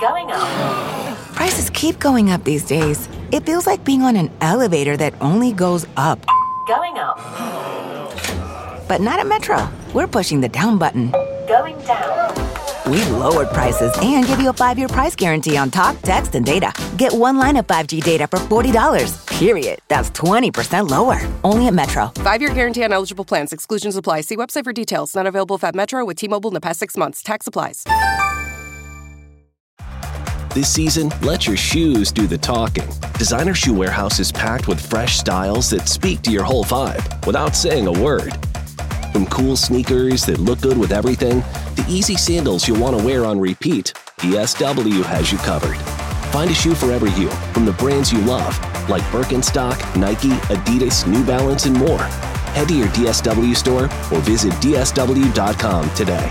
Going up. Prices keep going up these days. It feels like being on an elevator that only goes up. Going up. But not at Metro. We're pushing the down button. Going down. We've lowered prices and give you a 5-year price guarantee on talk, text, and data. Get one line of 5G data for $40, period. That's 20% lower. Only at Metro. 5-year guarantee on eligible plans. Exclusions apply. See website for details. Not available at Metro with T-Mobile in the past 6 months. Tax applies. This season, let your shoes do the talking. Designer Shoe Warehouse is packed with fresh styles that speak to your whole vibe without saying a word. From cool sneakers that look good with everything, to easy sandals you'll want to wear on repeat, DSW has you covered. Find a shoe for every you from the brands you love, like Birkenstock, Nike, Adidas, New Balance, and more. Head to your DSW store or visit DSW.com today.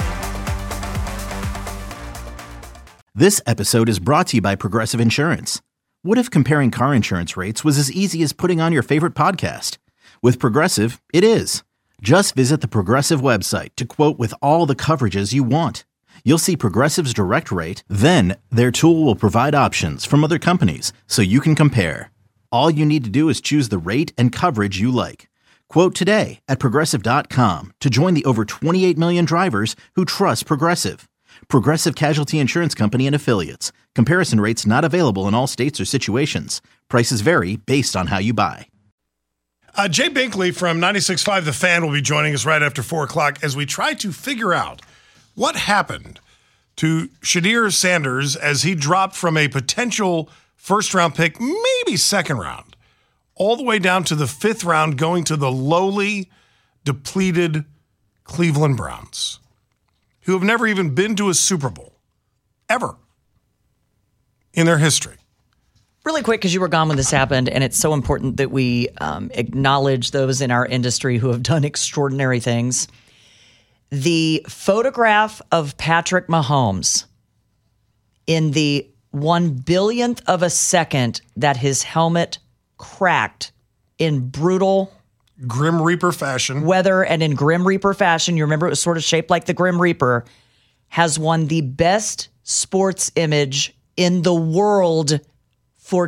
This episode is brought to you by Progressive Insurance. What if comparing car insurance rates was as easy as putting on your favorite podcast? With Progressive, it is. Just visit the Progressive website to quote with all the coverages you want. You'll see Progressive's direct rate, then their tool will provide options from other companies so you can compare. All you need to do is choose the rate and coverage you like. Quote today at Progressive.com to join the over 28 million drivers who trust Progressive. Progressive Casualty Insurance Company and Affiliates. Comparison rates not available in all states or situations. Prices vary based on how you buy. Jay Binkley from 96.5 The Fan will be joining us right after 4 o'clock as we try to figure out what happened to Shedeur Sanders as he dropped from a potential first-round pick, maybe second round, all the way down to the 5th round, going to the lowly, depleted Cleveland Browns, who have never even been to a Super Bowl, ever, in their history. Really quick, because you were gone when this happened, and it's so important that we acknowledge those in our industry who have done extraordinary things. The photograph of Patrick Mahomes in the 1/1000th of a second that his helmet cracked in brutal Grim Reaper fashion. Weather and in Grim Reaper fashion, you remember it was sort of shaped like the Grim Reaper, has won the best sports image in the world for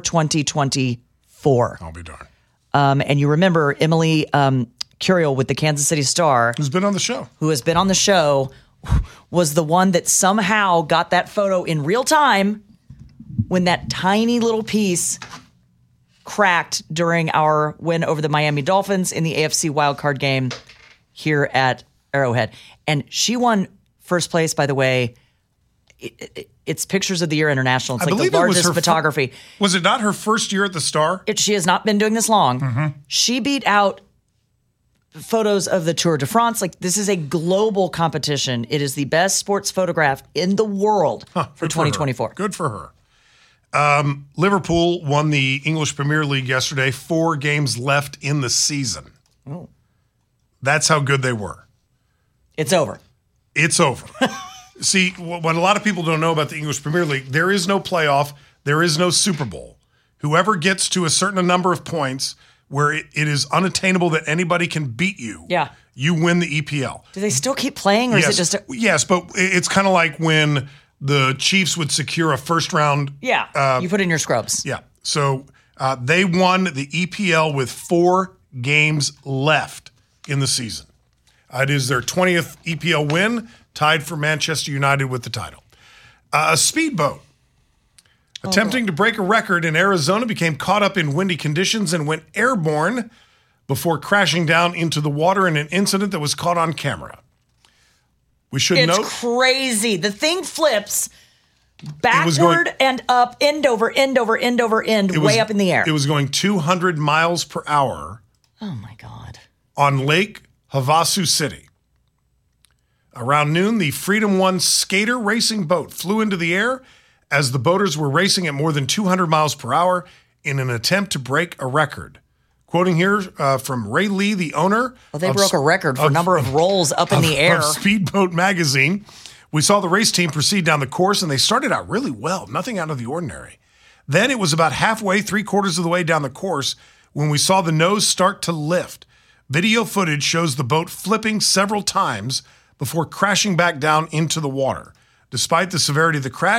2024. I'll be darned. And you remember Emily Curiel with the Kansas City Star. Who has been on the show, was the one that somehow got that photo in real time when that tiny little piece cracked during our win over the Miami Dolphins in the AFC wildcard game here at Arrowhead. And she won first place, by the way. It's Pictures of the Year International. It's like the largest photography. Was it not her first year at the Star? She has not been doing this long. Mm-hmm. She beat out photos of the Tour de France. Like, this is a global competition. It is the best sports photograph in the world for 2024. Good for her. Liverpool won the English Premier League yesterday. 4 games left in the season. Oh. That's how good they were. It's over. It's over. See, what a lot of people don't know about the English Premier League, there is no playoff. There is no Super Bowl. Whoever gets to a certain number of points where it is unattainable that anybody can beat you, you win the EPL. Do they still keep playing, or is it just Yes, but it's kind of like when the Chiefs would secure a first round. Yeah, you put in your scrubs. Yeah. So they won the EPL with 4 games left in the season. It is their 20th EPL win, tied for Manchester United with the title. A speedboat attempting to break a record in Arizona became caught up in windy conditions and went airborne before crashing down into the water in an incident that was caught on camera. We should note. It's crazy. The thing flips backward and up, end over end over end over end, way up in the air. It was going 200 miles per hour. Oh, my God. On Lake Havasu City. Around noon, the Freedom 1 skater racing boat flew into the air as the boaters were racing at more than 200 miles per hour in an attempt to break a record. Quoting here from Ray Lee, the owner. Well, they broke a record for number of rolls up in the air. Of Speedboat Magazine. We saw the race team proceed down the course, and they started out really well, nothing out of the ordinary. Then it was about halfway, 3/4 of the way down the course, when we saw the nose start to lift. Video footage shows the boat flipping several times before crashing back down into the water. Despite the severity of the crash,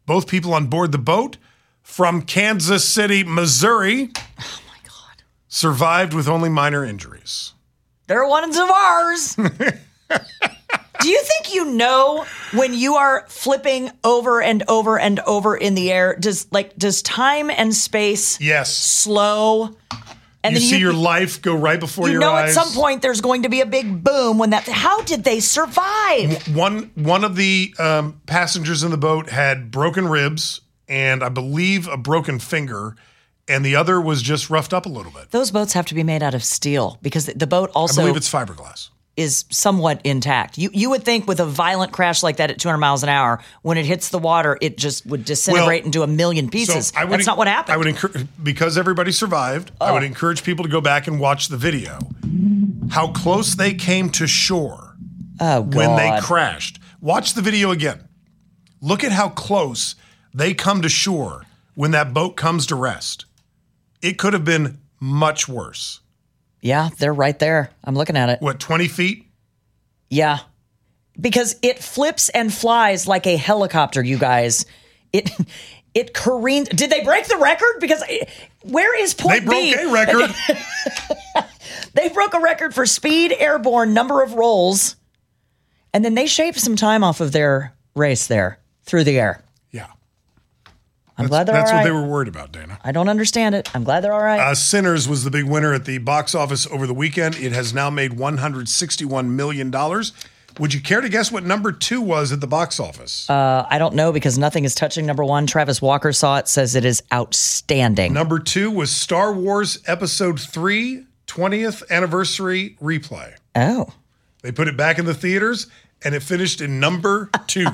Both people on board the boat from Kansas City, Missouri. Oh, my God. Survived with only minor injuries. They're ones of ours. Do you think you know when you are flipping over and over and over in the air, does time and space slow? And you then see your life go right before your eyes. At some point there's going to be a big boom when that. How did they survive? One of the passengers in the boat had broken ribs and I believe a broken finger, and the other was just roughed up a little bit. Those boats have to be made out of steel because the boat also, I believe it's fiberglass, is somewhat intact. You would think with a violent crash like that at 200 miles an hour, when it hits the water, it just would disintegrate into a million pieces. So That's not what happened. I would encourage, because everybody survived, I would encourage people to go back and watch the video. How close they came to shore when they crashed. Watch the video again. Look at how close they come to shore when that boat comes to rest. It could have been much worse. Yeah, they're right there. I'm looking at it. What, 20 feet? Yeah. Because it flips and flies like a helicopter, you guys. It careens. Did they break the record? Because where is point B? They broke a record. They broke a record for speed, airborne, number of rolls. And then they shaved some time off of their race there through the air. Yeah. I'm glad they're all right. That's what they were worried about, Dana. I don't understand it. I'm glad they're all right. Sinners was the big winner at the box office over the weekend. It has now made $161 million. Would you care to guess what number 2 was at the box office? I don't know because nothing is touching number 1. Travis Walker saw it, says it is outstanding. Number 2 was Star Wars Episode 3, 20th Anniversary Replay. Oh. They put it back in the theaters, and it finished in number 2.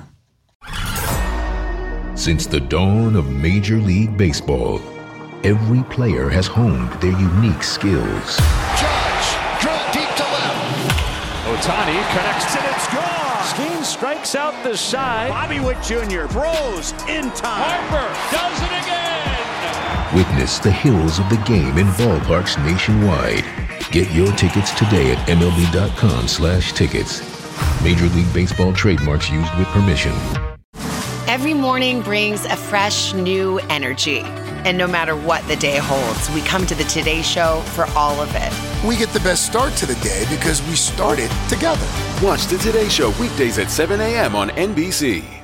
Since the dawn of Major League Baseball, every player has honed their unique skills. Judge, drill deep to left. Ohtani connects and it's gone. Skeen strikes out the side. Bobby Witt Jr. throws in time. Harper does it again. Witness the hills of the game in ballparks nationwide. Get your tickets today at MLB.com/tickets. Major League Baseball trademarks used with permission. Every morning brings a fresh, new energy. And no matter what the day holds, we come to the Today Show for all of it. We get the best start to the day because we started together. Watch the Today Show weekdays at 7 a.m. on NBC.